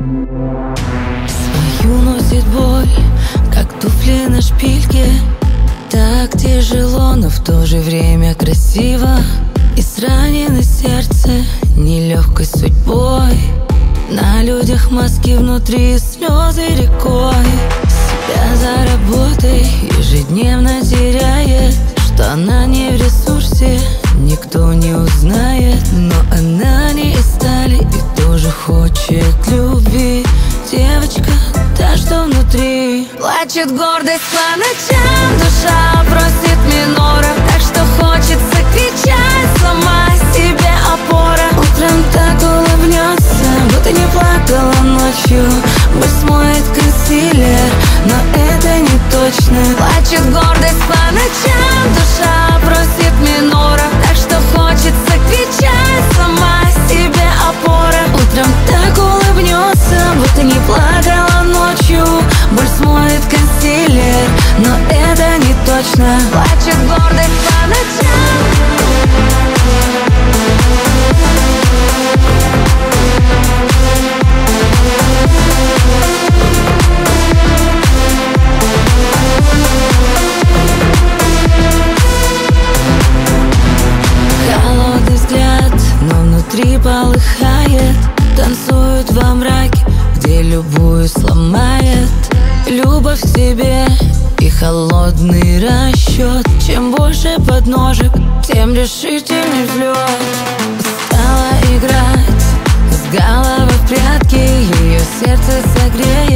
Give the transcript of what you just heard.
Свою носит боль, как туфли на шпильке. Так тяжело, но в то же время красиво. И сранено сердце нелегкой судьбой. На людях маски, внутри слезы рекой. Себя за работой ежедневно теряет. Что она не в ресурсе, никто не узнает. Но она не из стали и тоже хочет любви. Девочка, та, что внутри. Плачет гордость по ночам, душа просит минора. Так что хочется кричать, сломать себе опора. Утром так улыбнется, будто не плакала ночью. Боль смоет консилер, но это не точно. Плачет гордость по ночам, душа просит минора. Так что хочется кричать, сломать себе опора. Утром так улыбнется, будто не плакала ночью. Боль смоет консилер, но это не точно. Плачет гордость по ночам. Холодный взгляд, но внутри полыхает. Танцуют во мраке, где любую сломает. Любовь к себе и холодный расчет. Чем больше подножек, тем решительней взлет. Устала играть с головы в прятки, ее сердце согреет.